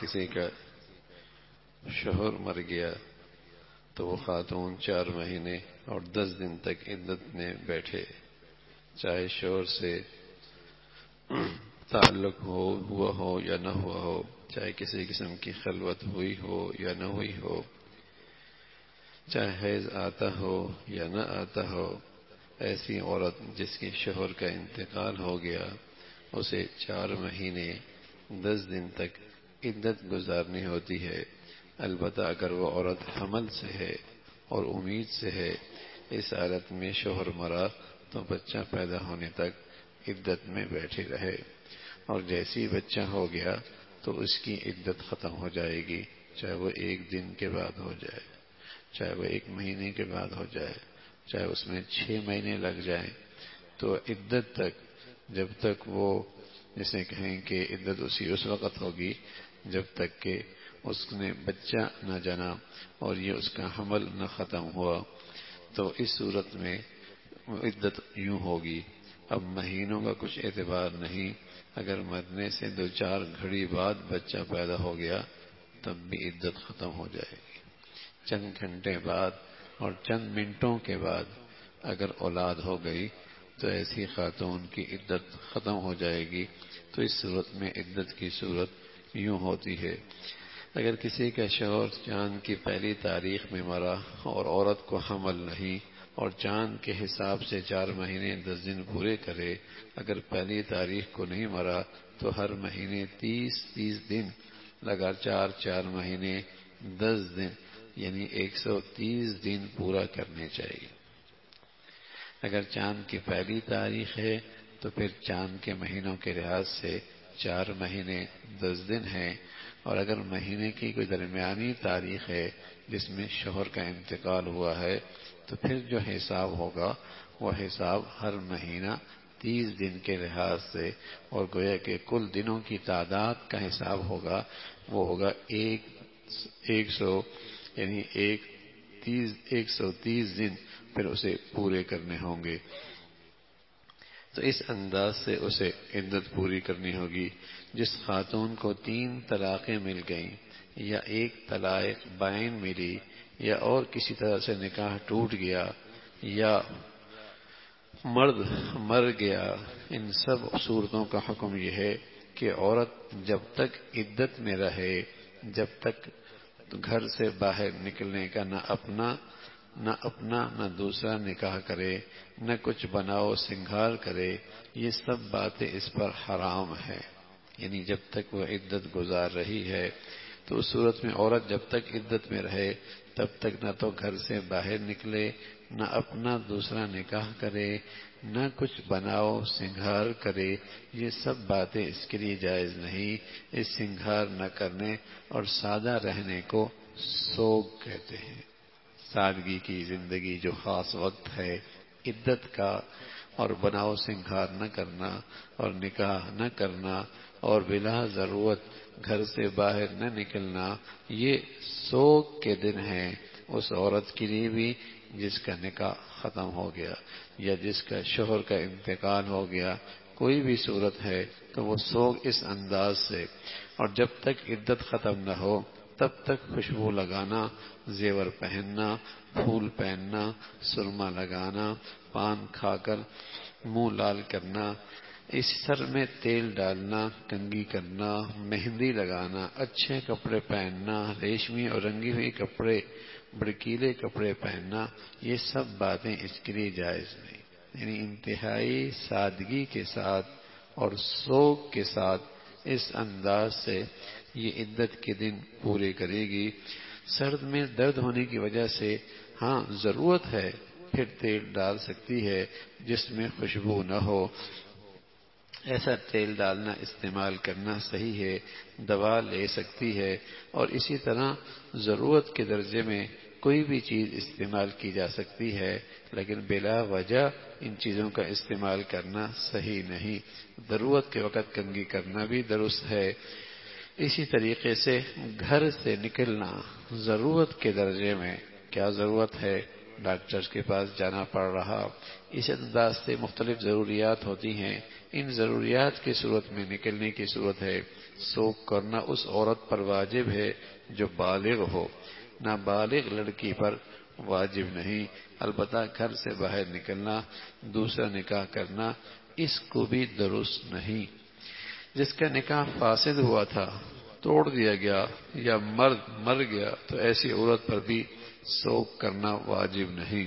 کسی کا شوہر مر گیا تو وہ خاتون 4 مہینے اور 10 دن تک عدت میں بیٹھے، چاہے شوہر سے تعلق ہوا ہو یا نہ ہوا ہو، چاہے کسی قسم کی خلوت ہوئی ہو یا نہ ہوئی ہو، چاہے حیض آتا ہو یا نہ آتا ہو، ایسی عورت جس کے شوہر کا انتقال ہو گیا اسے 4 مہینے 10 دن تک عدت گزارنی ہوتی ہے۔ البتہ اگر وہ عورت حمل سے ہے اور امید سے ہے، اس حالت میں شوہر مرا تو بچہ پیدا ہونے تک عدت میں بیٹھی رہے، اور جیسے ہی بچہ ہو گیا تو اس کی عدت ختم ہو جائے گی، چاہے وہ 1 دن کے بعد ہو جائے، چاہے وہ 1 مہینے کے بعد ہو جائے، چاہے اس میں 6 مہینے لگ جائیں، تو عدت تک جب تک وہ جسے کہیں کہ عدت اس وقت ہوگی جب تک کہ اس نے بچہ نہ جنا اور یہ اس کا حمل نہ ختم ہوا، تو اس صورت میں عدت یوں ہوگی۔ اب مہینوں کا کچھ اعتبار نہیں، اگر مرنے سے 2-4 گھڑی بعد بچہ پیدا ہو گیا تب بھی عدت ختم ہو جائے گی۔ چند گھنٹے بعد اور چند منٹوں کے بعد اگر اولاد ہو گئی تو ایسی خاتون کی عدت ختم ہو جائے گی۔ تو اس صورت میں عدت کی صورت یوں ہوتی ہے، اگر کسی کا شوہر چاند کی پہلی تاریخ میں مرا اور عورت کو حمل نہیں اور چاند کے حساب سے 4 مہینے 10 دن پورے کرے، اگر پہلی تاریخ کو نہیں مرا تو ہر مہینے 30 دن لگاتار 4 مہینے 10 دن یعنی 130 دن پورا کرنے چاہیے۔ اگر چاند کی پہلی تاریخ ہے تو پھر چاند کے مہینوں کے لحاظ سے 4 مہینے 10 دن ہیں، اور اگر مہینے کی کوئی درمیانی تاریخ ہے جس میں شوہر کا انتقال ہوا ہے تو پھر جو حساب ہوگا وہ حساب ہر مہینہ 30 دن کے لحاظ سے، اور گویا کہ کل دنوں کی تعداد کا حساب ہوگا، وہ ہوگا 130 دن پھر اسے پورے کرنے ہوں گے۔ تو اس انداز سے اسے عدت پوری کرنی ہوگی۔ جس خاتون کو 3 طلاقیں مل گئیں یا 1 طلاق بائن ملی یا اور کسی طرح سے نکاح ٹوٹ گیا یا مرد مر گیا، ان سب صورتوں کا حکم یہ ہے کہ عورت جب تک عدت میں رہے، جب تک گھر سے باہر نکلنے کا نہ دوسرا نکاح کرے، نہ کچھ بناؤ سنگھار کرے، یہ سب باتیں اس پر حرام ہے۔ یعنی جب تک وہ عدت گزار رہی ہے تو اس صورت میں عورت جب تک عدت میں رہے تب تک نہ تو گھر سے باہر نکلے، نہ اپنا دوسرا نکاح کرے، نہ کچھ بناؤ سنگھار کرے، یہ سب باتیں اس کے لیے جائز نہیں۔ اس سنگھار نہ کرنے اور سادہ رہنے کو سوگ کہتے ہیں۔ سادگی کی زندگی جو خاص وقت ہے عدت کا، اور بناؤ سنگھار نہ کرنا اور نکاح نہ کرنا اور بلا ضرورت گھر سے باہر نہ نکلنا، یہ سوگ کے دن ہیں اس عورت کے لیے بھی جس کا نکاح ختم ہو گیا یا جس کا شوہر کا انتقال ہو گیا۔ کوئی بھی صورت ہے تو وہ سوگ اس انداز سے، اور جب تک عدت ختم نہ ہو تب تک خوشبو لگانا، زیور پہننا، پھول پہننا، سرما لگانا، پان کھا کر منہ لال کرنا، اس سر میں تیل ڈالنا، کنگھی کرنا، مہندی لگانا، اچھے کپڑے پہننا، ریشمی اور رنگی ہوئی کپڑے، بھڑکیلے کپڑے پہننا، یہ سب باتیں اس کے لیے جائز نہیں۔ یعنی انتہائی سادگی کے ساتھ اور سوگ کے ساتھ اس انداز سے یہ عدت کے دن پورے کرے گی۔ سرد میں درد ہونے کی وجہ سے ہاں ضرورت ہے پھر تیل ڈال سکتی ہے جس میں خوشبو نہ ہو، ایسا تیل ڈالنا استعمال کرنا صحیح ہے، دوا لے سکتی ہے، اور اسی طرح ضرورت کے درجے میں کوئی بھی چیز استعمال کی جا سکتی ہے، لیکن بلا وجہ ان چیزوں کا استعمال کرنا صحیح نہیں۔ ضرورت کے وقت کنگھی کرنا بھی درست ہے۔ اسی طریقے سے گھر سے نکلنا ضرورت کے درجے میں، کیا ضرورت ہے، ڈاکٹر کے پاس جانا پڑ رہا، اس انداز سے مختلف ضروریات ہوتی ہیں، ان ضروریات کی صورت میں نکلنے کی صورت ہے، سوگ کرنا اس عورت پر واجب ہے جو بالغ ہو، نابالغ لڑکی پر واجب نہیں۔ البتہ گھر سے باہر نکلنا، دوسرا نکاح کرنا اس کو بھی درست نہیں۔ جس کا نکاح فاسد ہوا تھا، توڑ دیا گیا یا مرد مر گیا تو ایسی عورت پر بھی سوگ کرنا واجب نہیں۔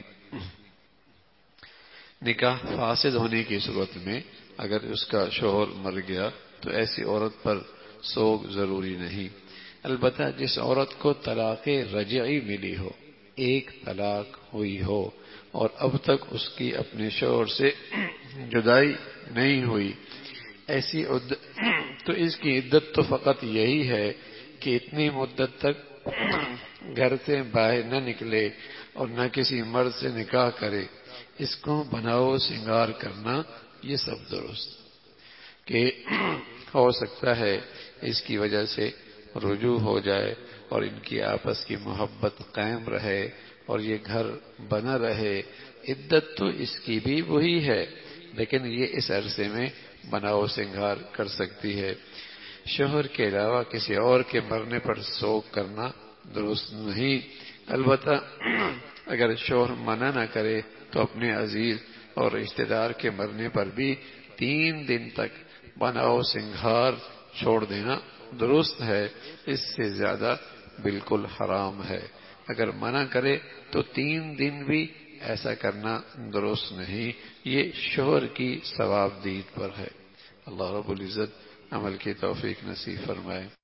نکاح فاسد ہونے کی صورت میں اگر اس کا شوہر مر گیا تو ایسی عورت پر سوگ ضروری نہیں۔ البتہ جس عورت کو طلاق رجعی ملی ہو، ایک طلاق ہوئی ہو اور اب تک اس کی اپنے شوہر سے جدائی نہیں ہوئی، ایسی تو اس کی عدت تو فقط یہی ہے کہ اتنی مدت تک گھر سے باہر نہ نکلے اور نہ کسی مرد سے نکاح کرے۔ اس کو بناؤ سنگار کرنا، یہ سب درست کہ ہو سکتا ہے اس کی وجہ سے رجوع ہو جائے اور ان کی آپس کی محبت قائم رہے اور یہ گھر بنا رہے۔ عدت تو اس کی بھی وہی ہے، لیکن یہ اس عرصے میں بناؤ سنگار کر سکتی ہے۔ شوہر کے علاوہ کسی اور کے مرنے پر سوگ کرنا درست نہیں۔ البتہ اگر شوہر منع نہ کرے تو اپنے عزیز اور رشتہ دار کے مرنے پر بھی 3 دن تک بناؤ سنگار چھوڑ دینا درست ہے، اس سے زیادہ بالکل حرام ہے۔ اگر منع کرے تو 3 دن بھی ایسا کرنا درست نہیں، یہ شوہر کی ثواب دید پر ہے۔ اللہ رب العزت عمل کی توفیق نصیب فرمائے۔